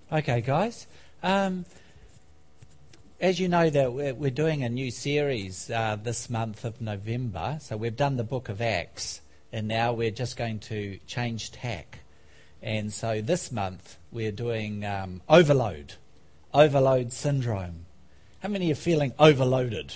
Okay, guys. As you know, that we're doing a new series this month of November. So we've done the book of Acts, and now we're just going to change tack. And so this month we're doing overload syndrome. How many are feeling overloaded?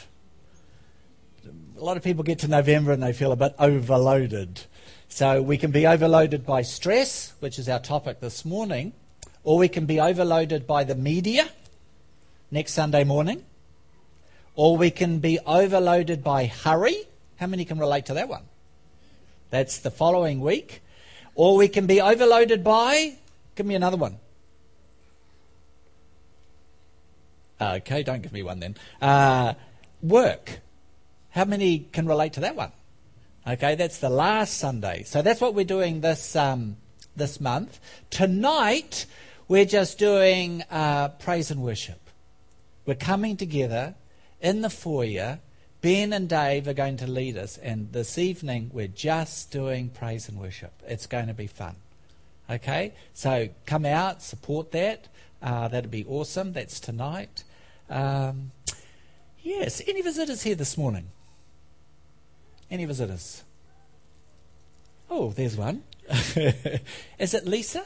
A lot of people get to November and they feel a bit overloaded. So we can be overloaded by stress, which is our topic this morning, or we can be overloaded by the media next Sunday morning, or we can be overloaded by hurry. How many can relate to that one? That's the following week. Or we can be overloaded by, give me another one. Okay, don't give me one then. Work. How many can relate to that one? Okay, that's the last Sunday. So that's what we're doing this month. Tonight, we're just doing praise and worship. We're coming together in the foyer. Ben and Dave are going to lead us, and this evening we're just doing praise and worship. It's going to be fun. Okay, so come out, support that. That'd be awesome. That's tonight. Yes, any visitors here this morning? Any visitors? Oh, there's one. Is it Lisa?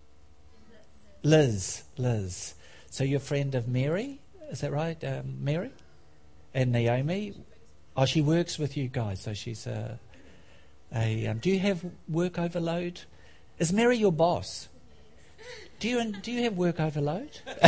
Liz. So you're a friend of Mary? Is that right, Mary? And Naomi? Oh, she works with you guys, so she's do you have work overload? Is Mary your boss? Do you have work overload?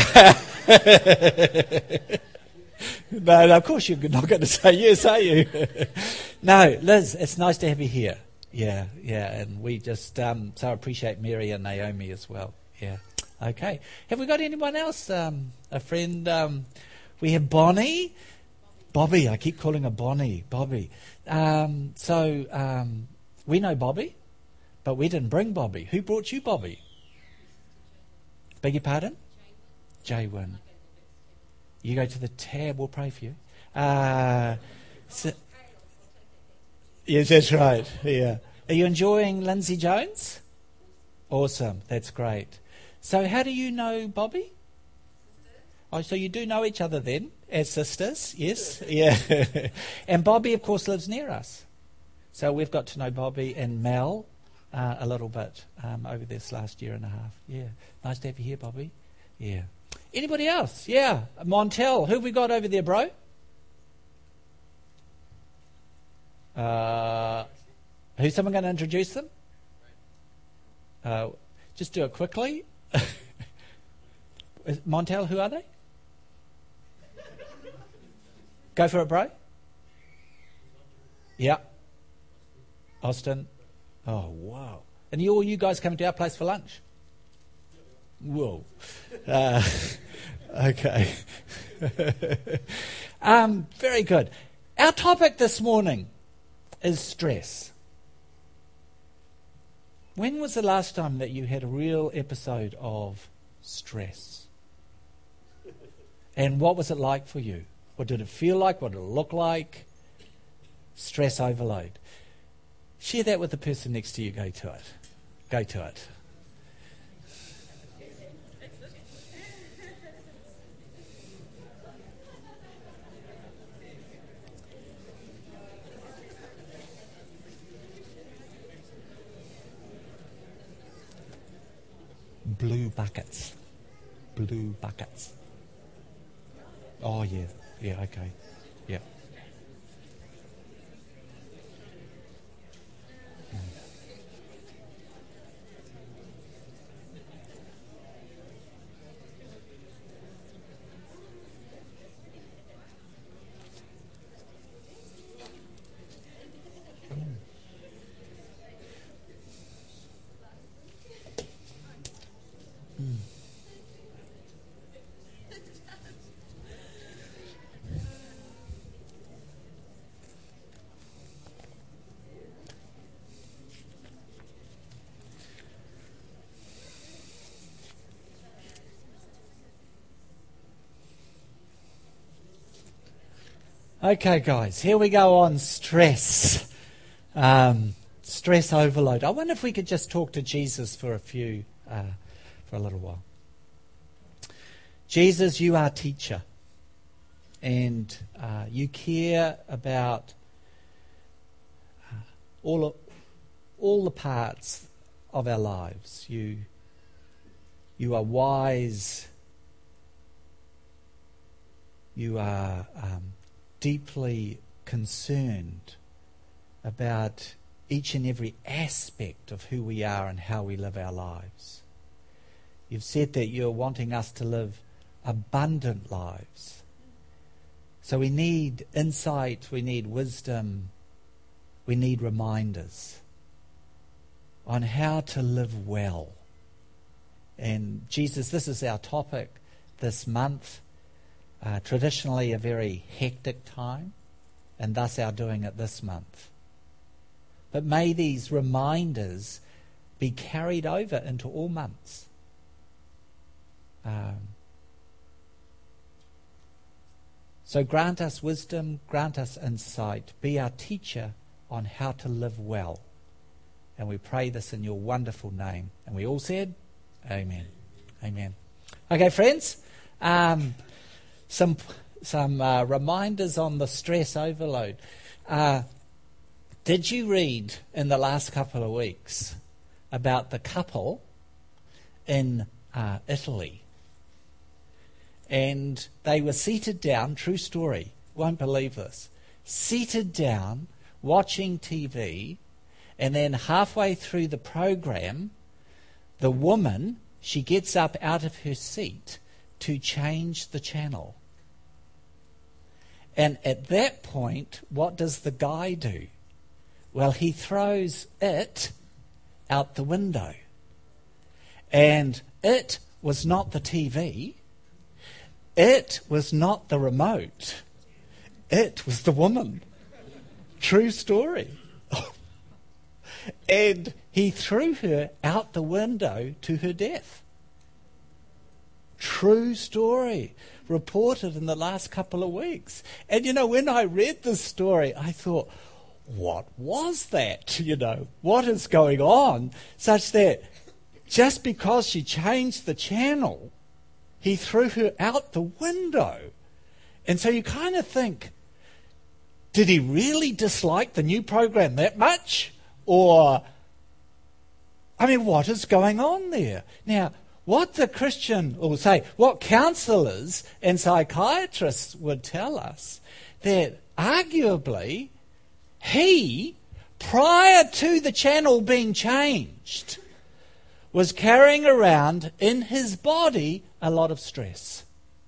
No, of course you're not going to say yes, are you? No, Liz, it's nice to have you here. Yeah, and we just so appreciate Mary and Naomi as well. Yeah, okay. Have we got anyone else? A friend? We have Bonnie. Bobby, I keep calling her Bonnie. Bobby. We know Bobby, but we didn't bring Bobby. Who brought you Bobby? Beg your pardon? Jaywin. You go to the tab, we'll pray for you. Yes, that's right. Yeah. Are you enjoying Lindsay Jones? Awesome. That's great. So how do you know Bobby? Oh, so you do know each other then, as sisters, yes? Yeah. And Bobby, of course, lives near us. So we've got to know Bobby and Mel a little bit over this last year and a half. Yeah. Nice to have you here, Bobby. Yeah. Anybody else? Yeah. Montel. Who have we got over there, bro? Who's someone going to introduce them? Just do it quickly. Montel, who are they? Go for it, bro. Yeah. Austin. Oh, wow. And you guys coming to our place for lunch? Whoa. Okay. Very good. Our topic this morning is stress. When was the last time that you had a real episode of stress? And what was it like for you? What did it feel like? What did it look like? Stress overload. Share that with the person next to you. Go to it. Blue buckets. Oh, yeah. Yeah, okay. Yeah. Okay, guys, here we go on stress. Stress overload. I wonder if we could just talk to Jesus for a little while. Jesus, you are teacher, and you care about all the parts of our lives. You are wise. You are deeply concerned about each and every aspect of who we are and how we live our lives. You've said that you're wanting us to live abundant lives. So we need insight, we need wisdom, we need reminders on how to live well. And Jesus, this is our topic this month. Traditionally a very hectic time, and thus our doing it this month. But may these reminders be carried over into all months. So grant us wisdom, grant us insight, be our teacher on how to live well. And we pray this in your wonderful name. And we all said, Amen. Amen. Okay, friends, some reminders on the stress overload. Did you read in the last couple of weeks about the couple in Italy? And they were seated down, true story, won't believe this, seated down, watching TV, and then halfway through the program, the woman, she gets up out of her seat to change the channel. And at that point, what does the guy do? Well, he throws it out the window. And it was not the TV. It was not the remote. It was the woman. True story. And he threw her out the window to her death. True story. Reported in the last couple of weeks. And when I read this story, I thought, what was that? What is going on? Such that just because she changed the channel, he threw her out the window. And so you kind of think, did he really dislike the new program that much? Or, what is going on there? Now, what the Christian, or say, what counsellors and psychiatrists would tell us, that arguably he, prior to the channel being changed, was carrying around in his body a lot of stress.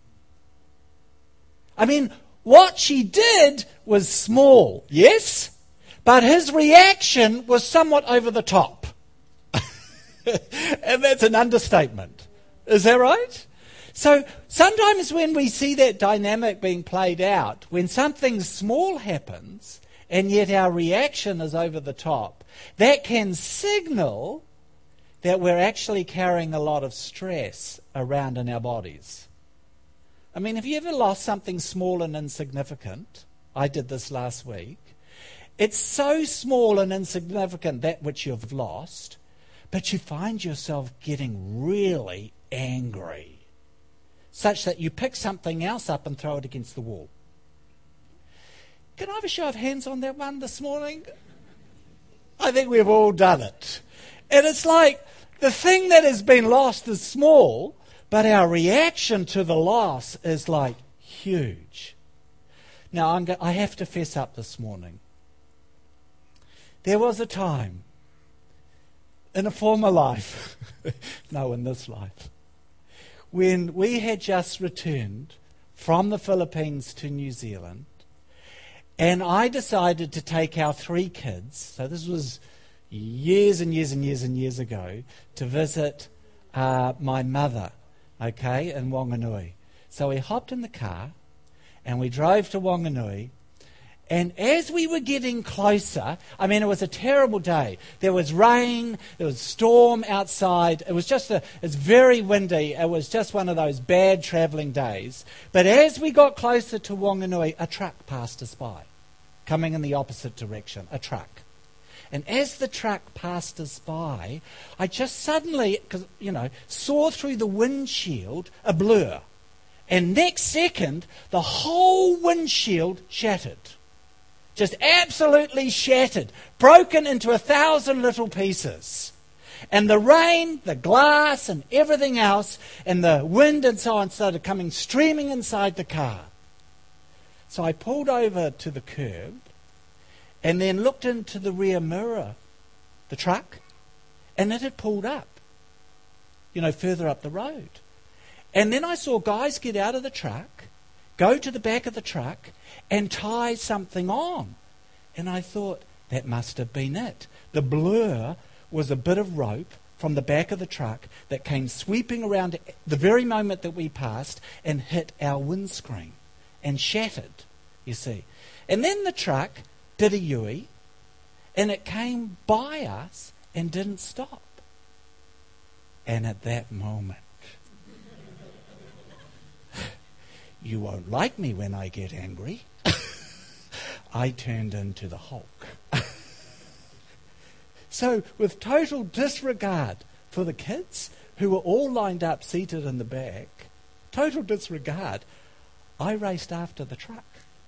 What she did was small, yes, but his reaction was somewhat over the top. And that's an understatement. Is that right? So sometimes when we see that dynamic being played out, when something small happens and yet our reaction is over the top, that can signal that we're actually carrying a lot of stress around in our bodies. Have you ever lost something small and insignificant? I did this last week. It's so small and insignificant, that which you've lost, but you find yourself getting really angry, such that you pick something else up and throw it against the wall. Can I have a show of hands on that one this morning? I think we've all done it. And it's like the thing that has been lost is small, but our reaction to the loss is like huge. Now, I have to fess up this morning. There was a time in a former life, no, in this life, when we had just returned from the Philippines to New Zealand, and I decided to take our 3 kids, so this was years and years and years and years ago, to visit my mother, in Whanganui. So we hopped in the car and we drove to Whanganui. And as we were getting closer, it was a terrible day. There was rain, there was storm outside. It was it's very windy. It was just one of those bad travelling days. But as we got closer to Whanganui, a truck passed us by, coming in the opposite direction, a truck. And as the truck passed us by, I just suddenly, saw through the windshield a blur. And next second, the whole windshield shattered. Just absolutely shattered. Broken into 1,000 little pieces. And the rain, the glass, and everything else, and the wind and so on started coming streaming inside the car. So I pulled over to the curb and then looked into the rear mirror, the truck, and it had pulled up, further up the road. And then I saw guys get out of the truck, go to the back of the truck, and tie something on. And I thought, that must have been it. The blur was a bit of rope from the back of the truck that came sweeping around the very moment that we passed and hit our windscreen and shattered, you see. And then the truck did a U-ey, and it came by us and didn't stop. And at that moment, you won't like me when I get angry, I turned into the Hulk. So, with total disregard for the kids, who were all lined up, seated in the back, total disregard, I raced after the truck.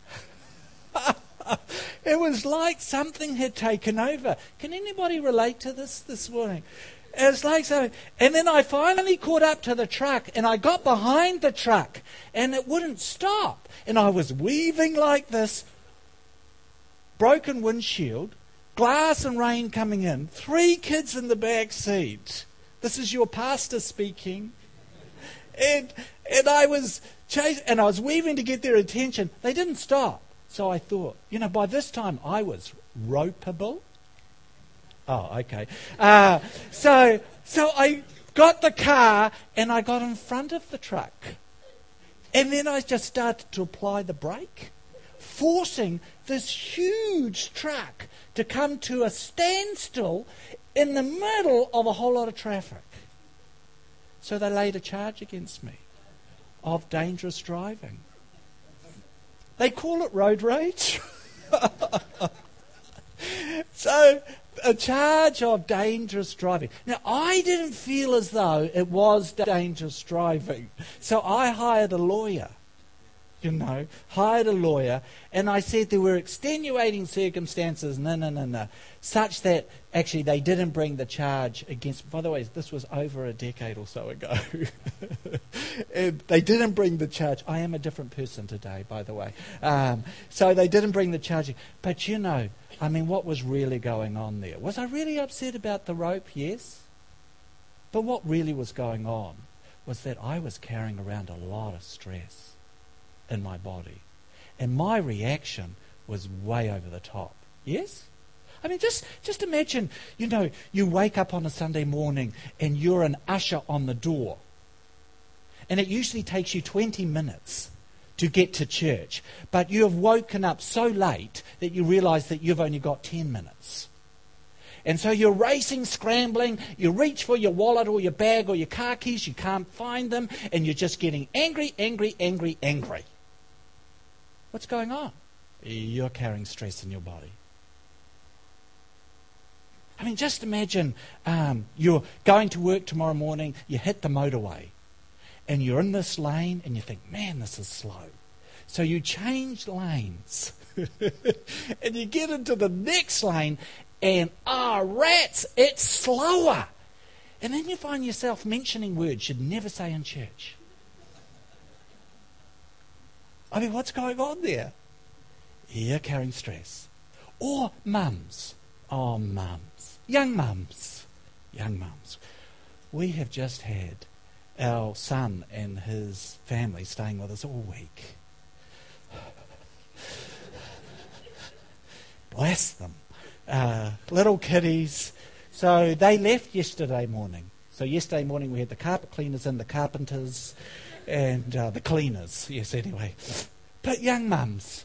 It was like something had taken over. Can anybody relate to this morning? It was like something. And then I finally caught up to the truck, and I got behind the truck, and it wouldn't stop. And I was weaving like this, broken windshield, glass and rain coming in, 3 kids in the back seat. This is your pastor speaking. And I was chasing, and I was weaving to get their attention. They didn't stop. So I thought, by this time I was ropeable. Oh, okay. So I got the car and I got in front of the truck. And then I just started to apply the brake, forcing this huge truck to come to a standstill in the middle of a whole lot of traffic. So they laid a charge against me of dangerous driving. They call it road rage. So, a charge of dangerous driving. Now, I didn't feel as though it was dangerous driving. So I hired a lawyer. Hired a lawyer, and I said there were extenuating circumstances, such that actually they didn't bring the charge against. By the way, this was over a decade or so ago. And they didn't bring the charge. I am a different person today, by the way. So they didn't bring the charge. But what was really going on there? Was I really upset about the rope? Yes. But what really was going on was that I was carrying around a lot of stress in my body. And my reaction was way over the top. Yes? Just imagine, you wake up on a Sunday morning and you're an usher on the door. And it usually takes you 20 minutes to get to church. But you have woken up so late that you realize that you've only got 10 minutes. And so you're racing, scrambling, you reach for your wallet or your bag or your car keys, you can't find them, and you're just getting angry. What's going on? You're carrying stress in your body. Just imagine you're going to work tomorrow morning, you hit the motorway, and you're in this lane, and you think, man, this is slow. So you change lanes, and you get into the next lane, and rats, it's slower. And then you find yourself mentioning words you'd never say in church. What's going on there? You're carrying stress. Or mums. Oh, mums. Young mums. We have just had our son and his family staying with us all week. Bless them. Little kiddies. So they left yesterday morning. So yesterday morning we had the carpet cleaners and the carpenters and the cleaners. Yes, anyway. But young mums,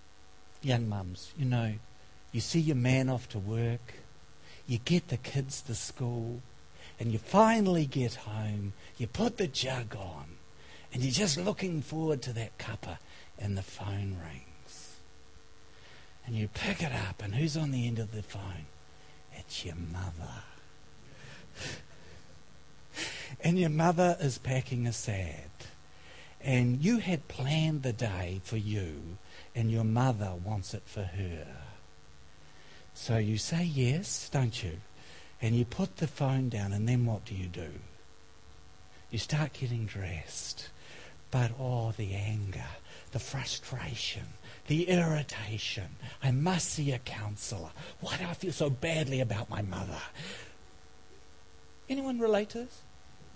you see your man off to work, you get the kids to school, and you finally get home, you put the jug on, and you're just looking forward to that cuppa, and the phone rings. And you pick it up, and who's on the end of the phone? It's your mother. And your mother is packing a sad. and you had planned the day for you, and your mother wants it for her. So you say yes, don't you? And you put the phone down, and then what do? You start getting dressed. But the anger, the frustration, the irritation. I must see a counsellor. Why do I feel so badly about my mother? Anyone relate to this?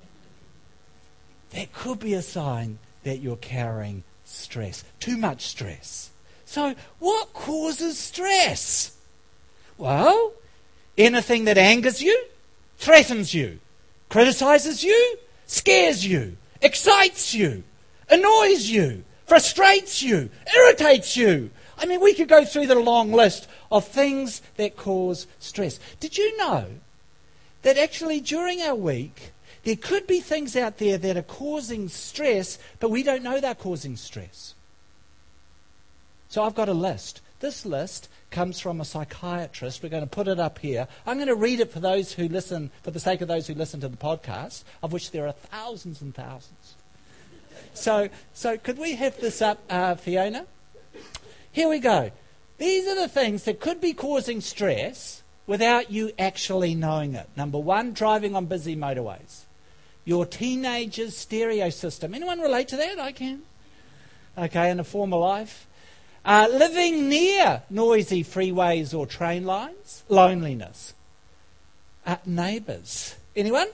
That could be a sign that you're carrying stress, too much stress. So what causes stress? Well, anything that angers you, threatens you, criticizes you, scares you, excites you, annoys you, frustrates you, irritates you. I mean, we could go through the long list of things that cause stress. Did you know that actually during our week, there could be things out there that are causing stress, but we don't know they're causing stress? So I've got a list. This list comes from a psychiatrist. We're going to put it up here. I'm going to read it for those who listen, for the sake of those who listen to the podcast, of which there are thousands and thousands. So could we have this up, Fiona? Here we go. These are the things that could be causing stress without you actually knowing it. Number one, driving on busy motorways. Your teenager's stereo system. Anyone relate to that? I can. Okay, in a former life. Living near noisy freeways or train lines. Loneliness. Neighbours. Anyone?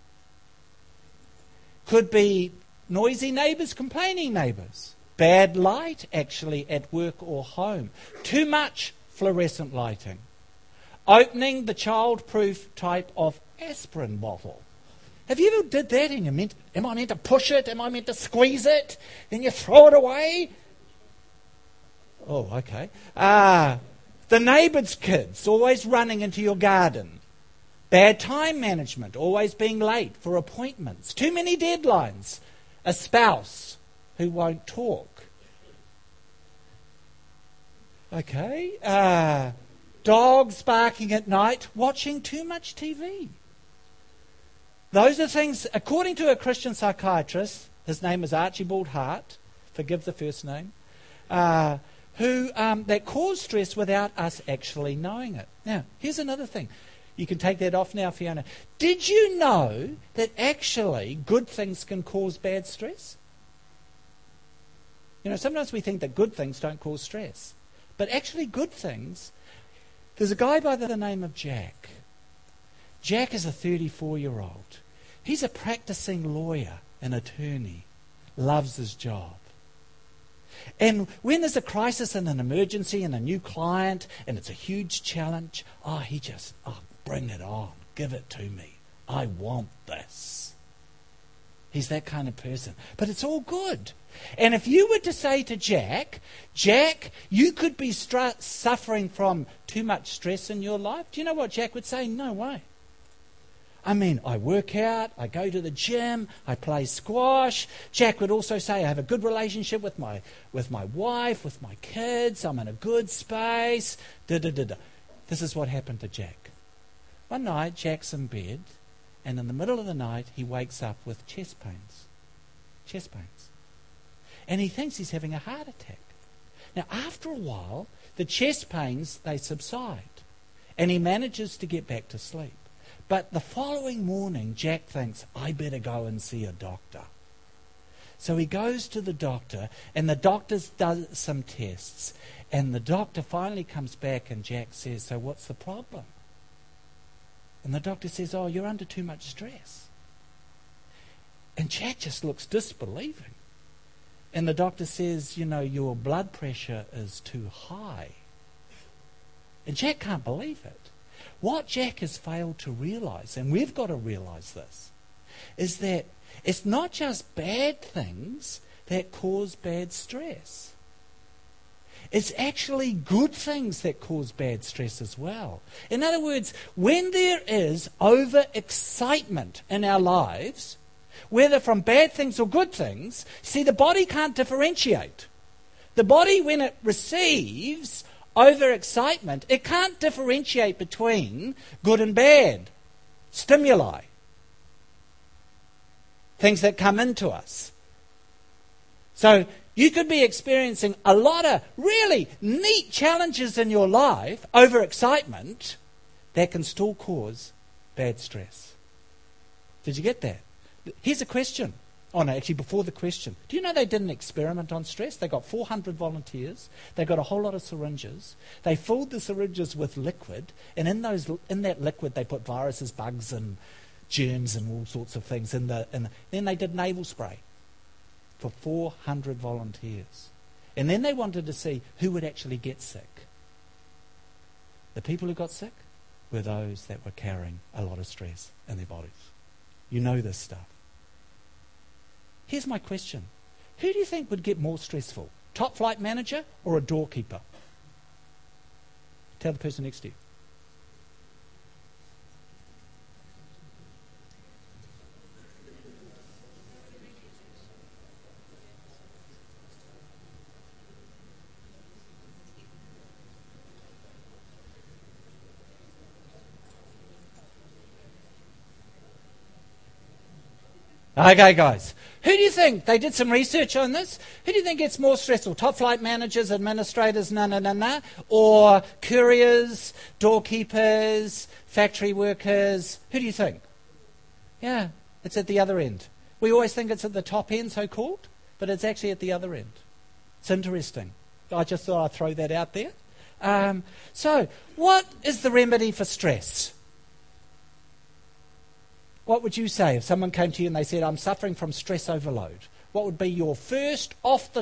Could be noisy neighbours, complaining neighbours. Bad light, actually, at work or home. Too much fluorescent lighting. Opening the child-proof type of aspirin bottle. Have you ever did that and am I meant to push it? Am I meant to squeeze it? Then you throw it away? Oh, okay. The neighbour's kids, always running into your garden. Bad time management, always being late for appointments. Too many deadlines. A spouse who won't talk. Okay. Dogs barking at night, watching too much TV. Those are things, according to a Christian psychiatrist, his name is Archibald Hart, forgive the first name, who that cause stress without us actually knowing it. Now, here's another thing. You can take that off now, Fiona. Did you know that actually good things can cause bad stress? You know, sometimes we think that good things don't cause stress. But actually good things... There's a guy by the name of Jack. Jack is a 34-year-old. He's a practicing lawyer, an attorney, loves his job. And when there's a crisis and an emergency and a new client and it's a huge challenge, bring it on, give it to me. I want this. He's that kind of person. But it's all good. And if you were to say to Jack, you could be suffering from too much stress in your life, do you know what Jack would say? No way. I mean, I work out, I go to the gym, I play squash. Jack would also say, I have a good relationship with my wife, with my kids, I'm in a good space. This is what happened to Jack. One night, Jack's in bed, and in the middle of the night, he wakes up with chest pains. Chest pains. And he thinks he's having a heart attack. Now, after a while, the chest pains, they subside. And he manages to get back to sleep. But the following morning, Jack thinks, I better go and see a doctor. So he goes to the doctor, and the doctor does some tests. And the doctor finally comes back, and Jack says, so what's the problem? And the doctor says, you're under too much stress. And Jack just looks disbelieving. And the doctor says, your blood pressure is too high. And Jack can't believe it. What Jack has failed to realise, and we've got to realise this, is that it's not just bad things that cause bad stress. It's actually good things that cause bad stress as well. In other words, when there is overexcitement in our lives, whether from bad things or good things, see, the body can't differentiate. The body, when it receives overexcitement, it can't differentiate between good and bad stimuli, things that come into us. So you could be experiencing a lot of really neat challenges in your life, overexcitement, that can still cause bad stress. Did you get that? Here's a question. Oh no, actually before the question. Do you know they did an experiment on stress? They got 400 volunteers. They got a whole lot of syringes. They filled the syringes with liquid, and in that liquid they put viruses, bugs and germs and all sorts of things then they did nasal spray for 400 volunteers. And then they wanted to see who would actually get sick. The people who got sick were those that were carrying a lot of stress in their bodies. You know this stuff. Here's my question. Who do you think would get more stressful? Top flight manager or a doorkeeper? Tell the person next to you. Okay, guys. Who do you think, they did some research on this, who do you think gets more stressful? Top flight managers, administrators, or couriers, doorkeepers, factory workers? Who do you think? Yeah, it's at the other end. We always think it's at the top end, so-called, but it's actually at the other end. It's interesting. I just thought I'd throw that out there. So, what is the remedy for stress? What would you say if someone came to you and they said, I'm suffering from stress overload? What would be your first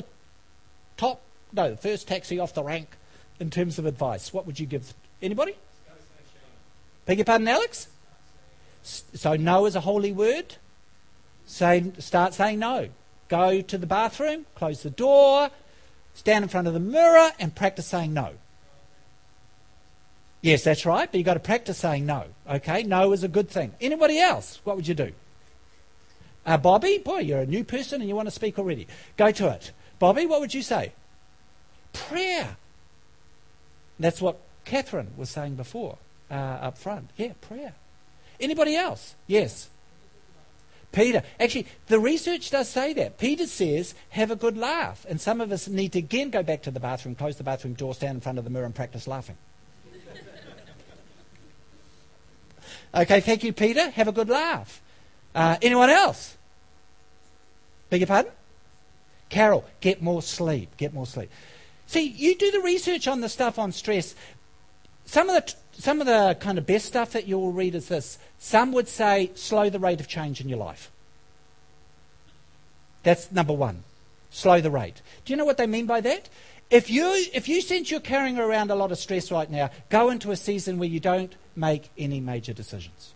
first taxi off the rank in terms of advice? What would you give? Anybody? Beg your pardon, Alex? So no is a holy word. Start saying no. Go to the bathroom, close the door, stand in front of the mirror and practice saying no. Yes, that's right, but you've got to practice saying no. Okay, no is a good thing. Anybody else? What would you do? Bobby, boy, you're a new person and you want to speak already. Go to it. Bobby, what would you say? Prayer. That's what Catherine was saying before, up front. Yeah, prayer. Anybody else? Yes. Peter. Actually, the research does say that. Peter says, have a good laugh. And some of us need to again go back to the bathroom, close the bathroom door, stand in front of the mirror and practice laughing. Okay, thank you, Peter. Have a good laugh. Anyone else? Beg your pardon? Carol, get more sleep. Get more sleep. See, you do the research on the stuff on stress. Some of the kind of best stuff that you'll read is this. Some would say slow the rate of change in your life. That's number one. Slow the rate. Do you know what they mean by that? If you sense you're carrying around a lot of stress right now, go into a season where you don't make any major decisions.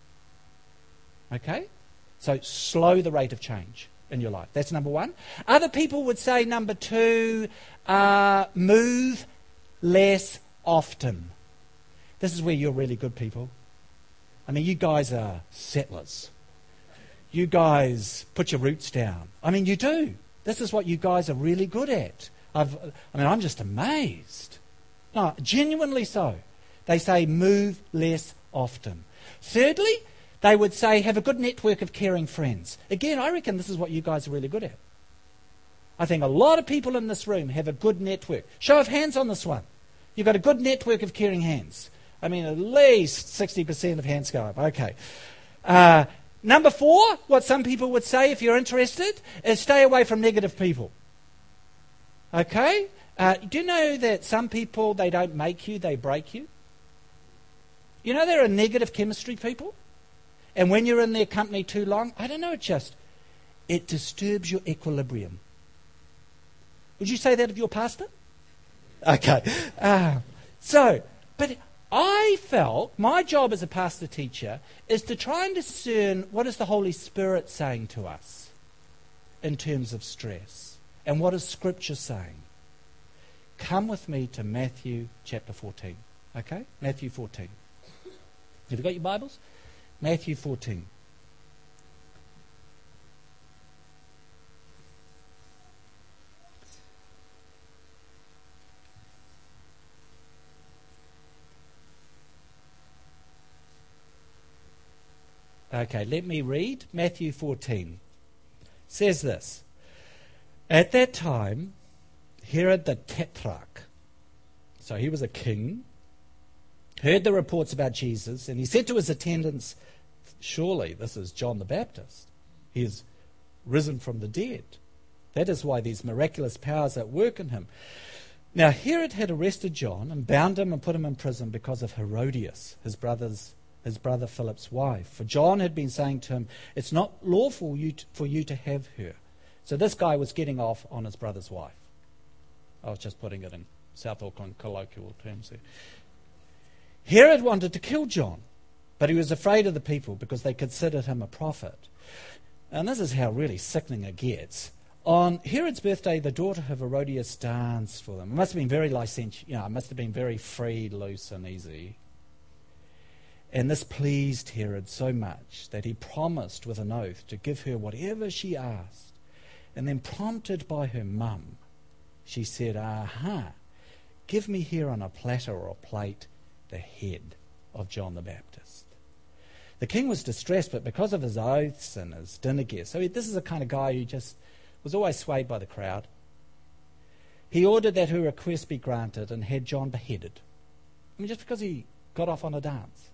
Okay? So slow the rate of change in your life. That's number one. Other people would say number two, move less often. This is where you're really good people. I mean, you guys are settlers. You guys put your roots down. I mean, you do. This is what you guys are really good at. I'm just amazed. No, genuinely so. They say move less often. Thirdly, they would say have a good network of caring friends. Again, I reckon this is what you guys are really good at. I think a lot of people in this room have a good network. Show of hands on this one. You've got a good network of caring hands. I mean, at least 60% of hands go up. Okay. Number four, what some people would say if you're interested, is stay away from negative people. Okay? Do you know that some people, they don't make you, they break you? You know there are negative chemistry people? And when you're in their company too long, I don't know, it disturbs your equilibrium. Would you say that of your pastor? Okay. But I felt my job as a pastor teacher is to try and discern what is the Holy Spirit saying to us in terms of stress. And what is Scripture saying? Come with me to Matthew chapter 14. Okay? Matthew 14. Have you got your Bibles? Matthew 14. Okay, let me read. Matthew 14 says this. At that time, Herod the Tetrarch, so he was a king, heard the reports about Jesus, and he said to his attendants, surely this is John the Baptist. He is risen from the dead. That is why these miraculous powers are at work in him. Now Herod had arrested John and bound him and put him in prison because of Herodias, his brother Philip's wife. For John had been saying to him, it's not lawful for you to have her. So this guy was getting off on his brother's wife. I was just putting it in South Auckland colloquial terms there. Herod wanted to kill John, but he was afraid of the people because they considered him a prophet. And this is how really sickening it gets. On Herod's birthday, the daughter of Herodias danced for them. It must have been very licentious, it must have been very free, loose, and easy. And this pleased Herod so much that he promised with an oath to give her whatever she asked. And then, prompted by her mum, she said, give me here on a platter or a plate the head of John the Baptist. The king was distressed, but because of his oaths and his dinner guests, so this is the kind of guy who just was always swayed by the crowd, he ordered that her request be granted and had John beheaded. Just because he got off on a dance.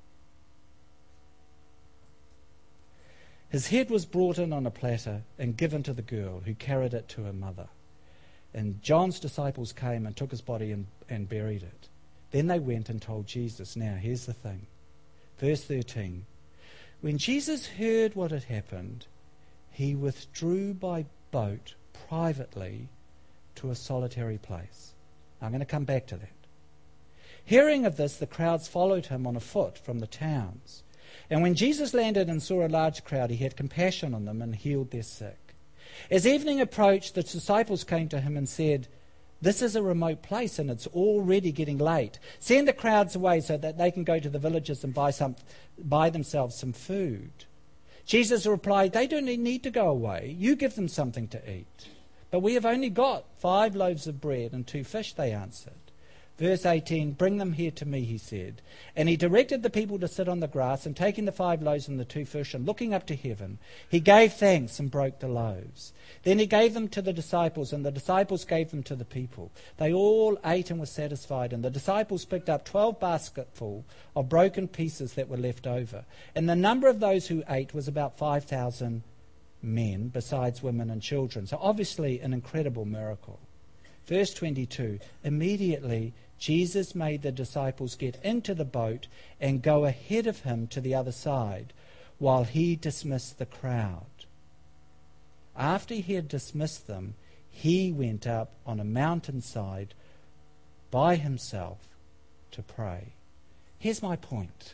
His head was brought in on a platter and given to the girl, who carried it to her mother. And John's disciples came and took his body and buried it. Then they went and told Jesus. Now, here's the thing. Verse 13. When Jesus heard what had happened, he withdrew by boat privately to a solitary place. I'm going to come back to that. Hearing of this, the crowds followed him on foot from the towns. And when Jesus landed and saw a large crowd, he had compassion on them and healed their sick. As evening approached, the disciples came to him and said, this is a remote place and it's already getting late. Send the crowds away so that they can go to the villages and buy themselves some food. Jesus replied, they don't need to go away. You give them something to eat. But we have only got 5 loaves of bread and 2 fish, they answered. Verse 18, bring them here to me, he said. And he directed the people to sit on the grass, and taking the 5 loaves and the 2 fish, and looking up to heaven, he gave thanks and broke the loaves. Then he gave them to the disciples, and the disciples gave them to the people. They all ate and were satisfied, and the disciples picked up 12 basketfuls of broken pieces that were left over. And the number of those who ate was about 5,000 men, besides women and children. So obviously an incredible miracle. Verse 22, immediately Jesus made the disciples get into the boat and go ahead of him to the other side while he dismissed the crowd. After he had dismissed them, he went up on a mountainside by himself to pray. Here's my point.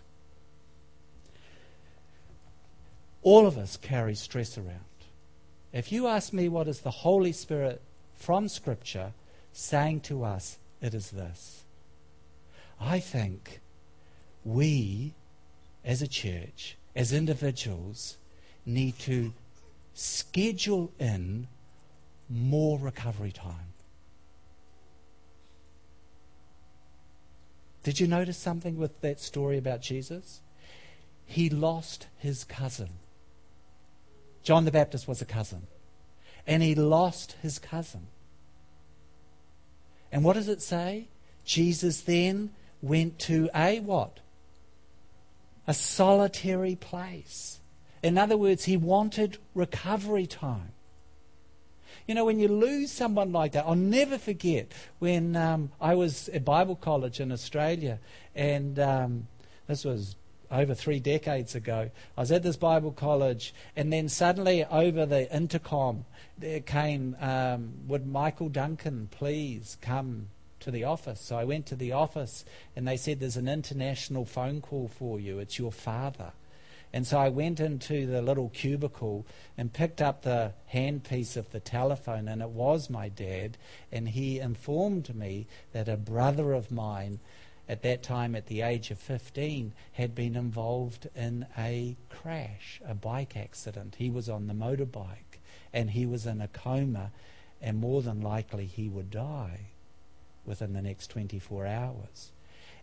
All of us carry stress around. If you ask me what is the Holy Spirit from Scripture saying to us, it is this. I think we, as a church, as individuals, need to schedule in more recovery time. Did you notice something with that story about Jesus? He lost his cousin. John the Baptist was a cousin. And he lost his cousin. And what does it say? Jesus then went to a what? A solitary place. In other words, he wanted recovery time. You know, when you lose someone like that, I'll never forget when I was at Bible college in Australia, and this was over 3 decades ago. I was at this Bible college, and then suddenly over the intercom there came, would Michael Duncan please come to the office? So I went to the office, and they said, there's an international phone call for you. It's your father. And so I went into the little cubicle and picked up the handpiece of the telephone, and it was my dad. And he informed me that a brother of mine, at that time at the age of 15, had been involved in a crash, a bike accident. He was on the motorbike, and he was in a coma, and more than likely he would die within the next 24 hours.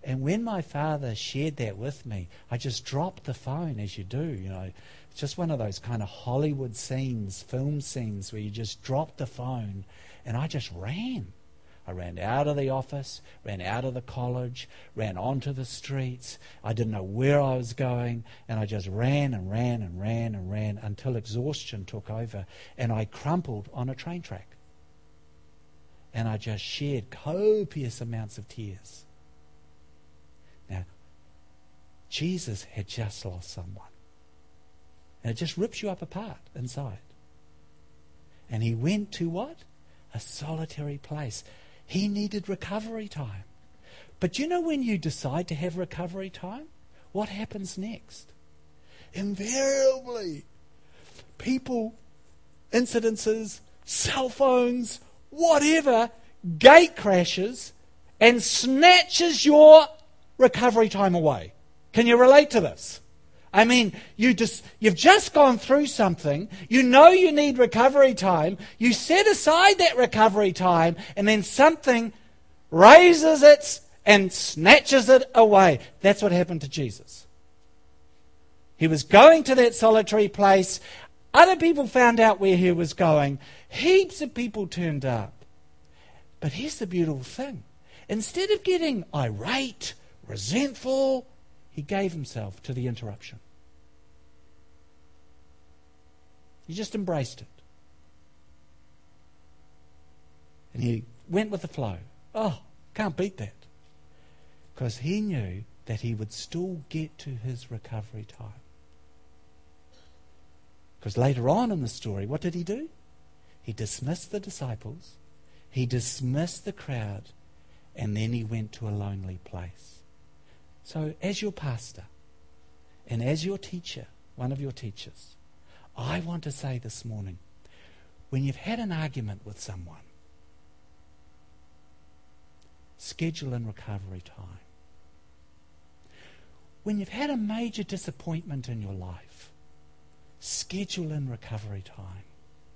And when my father shared that with me, I just dropped the phone, as you do, It's just one of those kind of Hollywood scenes, film scenes, where you just drop the phone, and I just ran. I ran out of the office, ran out of the college, ran onto the streets. I didn't know where I was going, and I just ran and ran and ran and ran until exhaustion took over, and I crumpled on a train track. And I just shed copious amounts of tears. Now, Jesus had just lost someone. And it just rips you up apart inside. And he went to what? A solitary place. He needed recovery time. But you know when you decide to have recovery time? What happens next? Invariably, people, incidences, cell phones, whatever, gate crashes and snatches your recovery time away. Can you relate to this? I mean, you've just gone through something. You know you need recovery time. You set aside that recovery time, and then something raises it and snatches it away. That's what happened to Jesus. He was going to that solitary place. Other people found out where he was going. Heaps of people turned up. But here's the beautiful thing. Instead of getting irate, resentful, he gave himself to the interruption. He just embraced it. And he went with the flow. Oh, can't beat that. Because he knew that he would still get to his recovery time. Because later on in the story, what did he do? He dismissed the disciples. He dismissed the crowd. And then he went to a lonely place. So as your pastor and as your teacher, one of your teachers, I want to say this morning, when you've had an argument with someone, schedule in recovery time. When you've had a major disappointment in your life, schedule in recovery time.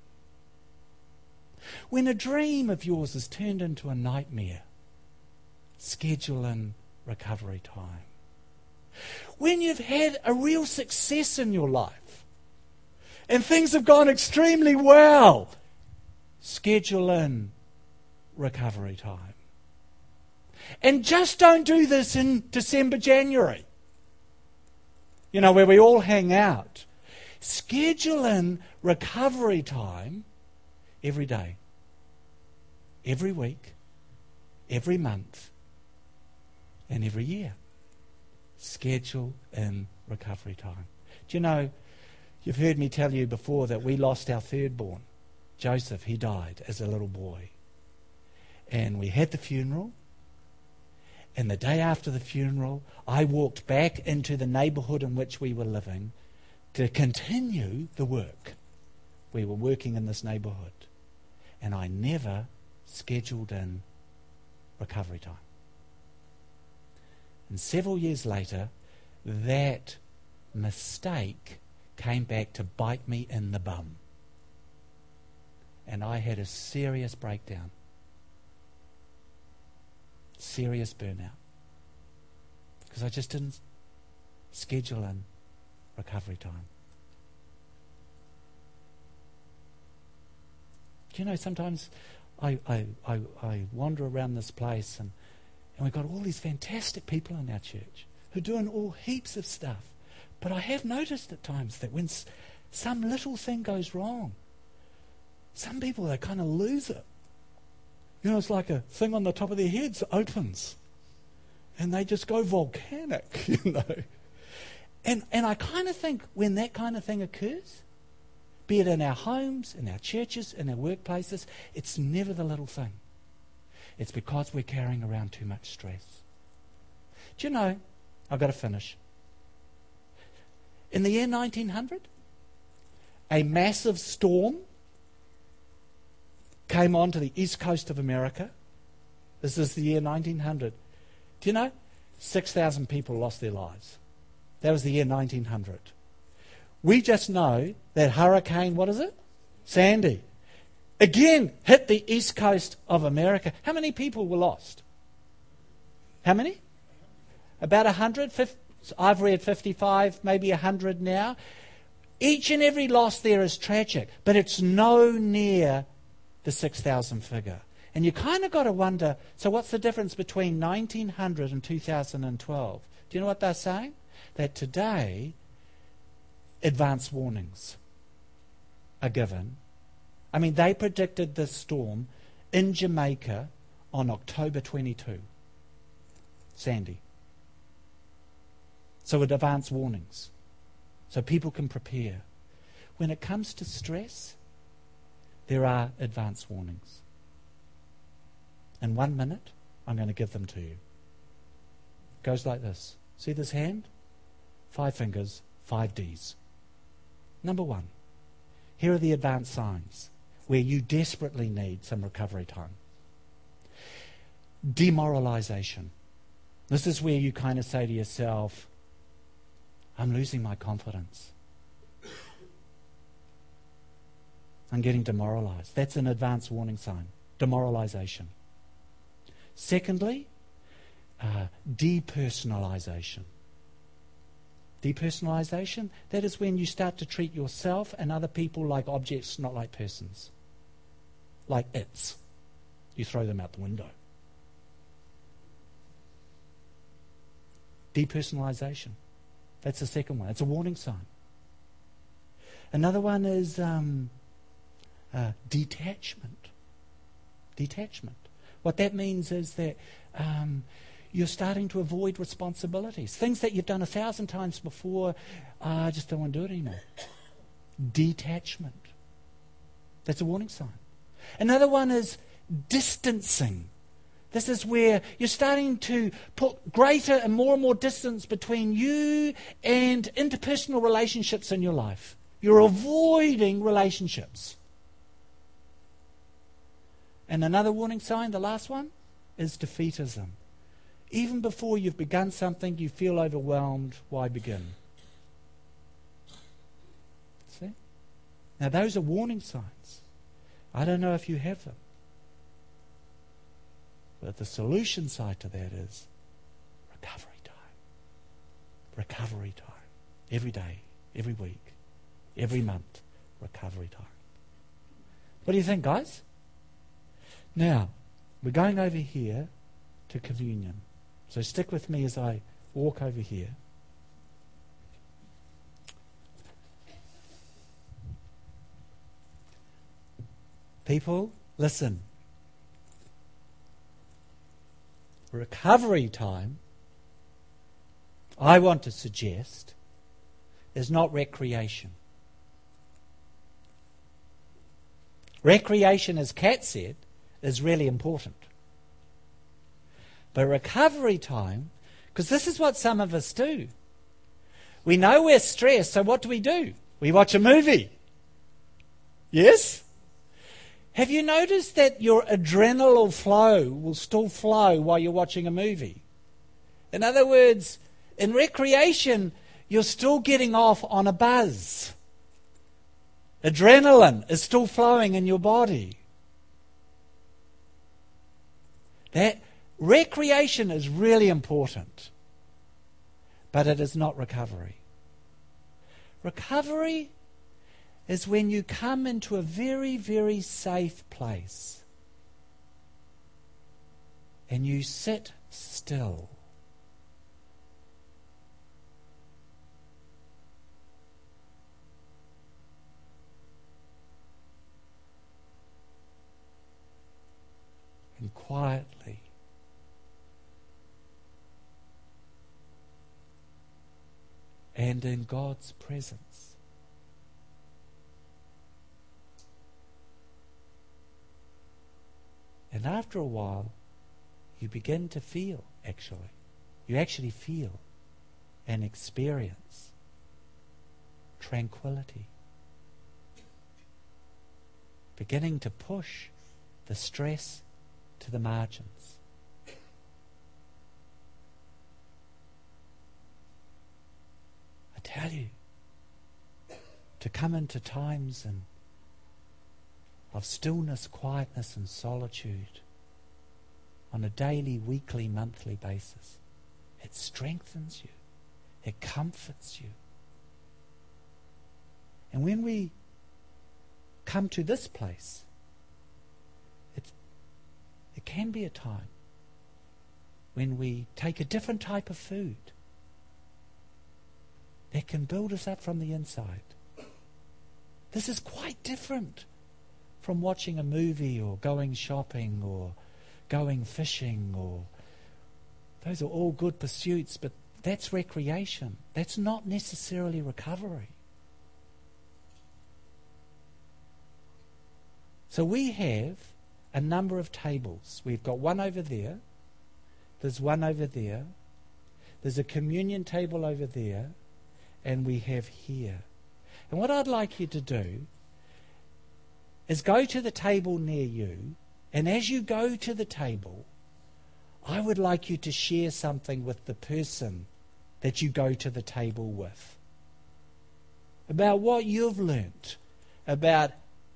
When a dream of yours is turned into a nightmare, schedule in recovery time. When you've had a real success in your life and things have gone extremely well, schedule in recovery time. And just don't do this in December, January, where we all hang out. Schedule in recovery time every day, every week, every month, and every year. Schedule in recovery time. Do you know, you've heard me tell you before that we lost our third born. Joseph, he died as a little boy. And we had the funeral. And the day after the funeral, I walked back into the neighbourhood in which we were living to continue the work. We were working in this neighbourhood. And I never scheduled in recovery time. And several years later, that mistake came back to bite me in the bum. And I had a serious breakdown. Serious burnout. Because I just didn't schedule in recovery time. Do you know, sometimes I wander around this place and we've got all these fantastic people in our church who are doing all heaps of stuff. But I have noticed at times that when some little thing goes wrong, some people, they kind of lose it. It's like a thing on the top of their heads opens. And they just go volcanic, And I kind of think when that kind of thing occurs, be it in our homes, in our churches, in our workplaces, it's never the little thing. It's because we're carrying around too much stress. Do you know, I've got to finish. In the year 1900, a massive storm came onto the east coast of America. This is the year 1900. Do you know? 6,000 people lost their lives. That was the year 1900. We just know that hurricane, what is it? Sandy. Again, hit the east coast of America. How many people were lost? How many? about 100. I've read 55, maybe 100 now. Each and every loss there is tragic, but it's no near the 6,000 figure. And you kind of got to wonder, so what's the difference between 1900 and 2012? Do you know what they're saying? That today, advance warnings are given. I mean, they predicted this storm in Jamaica on October 22. Sandy. So advance warnings. So people can prepare. When it comes to stress, there are advance warnings. In 1 minute, I'm going to give them to you. It goes like this. See this hand? 5 fingers, 5 Ds. Number 1. Here are the advanced signs where you desperately need some recovery time. Demoralization. This is where you kind of say to yourself, I'm losing my confidence. I'm getting demoralized. That's an advanced warning sign. Demoralization. Secondly, depersonalization. Depersonalization, that is when you start to treat yourself and other people like objects, not like persons. Like it's. You throw them out the window. Depersonalization. That's the second one. It's a warning sign. Another one is detachment. Detachment. What that means is that you're starting to avoid responsibilities. Things that you've done 1,000 times before, I just don't want to do it anymore. Detachment. That's a warning sign. Another one is distancing. This is where you're starting to put greater and more distance between you and interpersonal relationships in your life. You're avoiding relationships. And another warning sign, the last one, is defeatism. Even before you've begun something, you feel overwhelmed. Why begin? See? Now those are warning signs. I don't know if you have them. But the solution side to that is recovery time. Recovery time. Every day, every week, every month, recovery time. What do you think, guys? Now, we're going over here to communion. So stick with me as I walk over here. People, listen. Recovery time, I want to suggest, is not recreation. Recreation, as Kat said, is really important. But recovery time, because this is what some of us do. We know we're stressed, so what do? We watch a movie. Yes? Have you noticed that your adrenal flow will still flow while you're watching a movie? In other words, in recreation, you're still getting off on a buzz. Adrenaline is still flowing in your body. That recreation is really important, but it is not recovery. Recovery is when you come into a very, very safe place and you sit still. And quietly and in God's presence. And after a while, you begin to feel, actually. You actually feel and experience tranquility. Beginning to push the stress to the margins. I tell you, to come into times of stillness, quietness and solitude on a daily, weekly, monthly basis It strengthens you. It comforts you. And when we come to this place, it can be a time when we take a different type of food that can build us up from the inside. This is quite different from watching a movie or going shopping or going fishing, or those are all good pursuits, but that's recreation. That's not necessarily recovery. So we have a number of tables. We've got one over there. There's one over there. There's a communion table over there. And we have here. And what I'd like you to do is go to the table near you. And as you go to the table, I would like you to share something with the person that you go to the table with. About what you've learnt about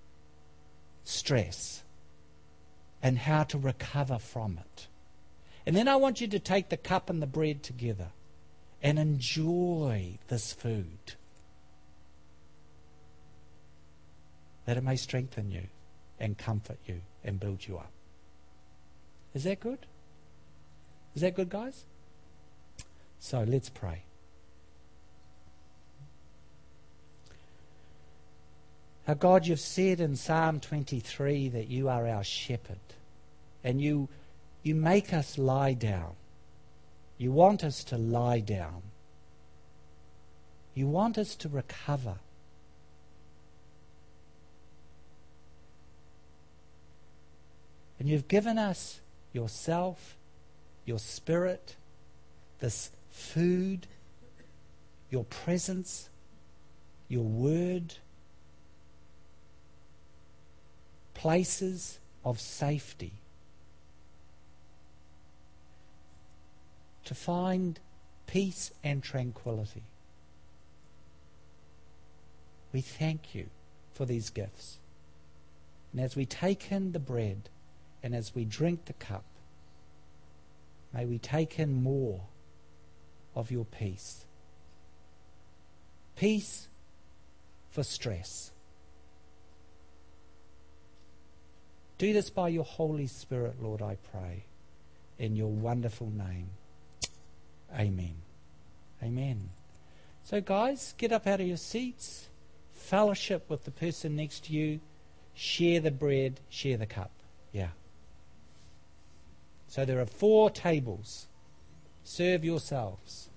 stress and how to recover from it. And then I want you to take the cup and the bread together and enjoy this food, that it may strengthen you and comfort you and build you up. Is that good? Is that good, guys? So let's pray. Our God, you've said in Psalm 23 that you are our shepherd, and you make us lie down. You want us to lie down. You want us to recover. And you've given us yourself, your spirit, this food, your presence, your word, places of safety to find peace and tranquility. We thank you for these gifts. And as we take in the bread and as we drink the cup, may we take in more of your peace. Peace for stress. Do this by your Holy Spirit, Lord, I pray, in your wonderful name. Amen. Amen. So guys, get up out of your seats, fellowship with the person next to you, share the bread, share the cup. Yeah. So there are 4 tables. Serve yourselves.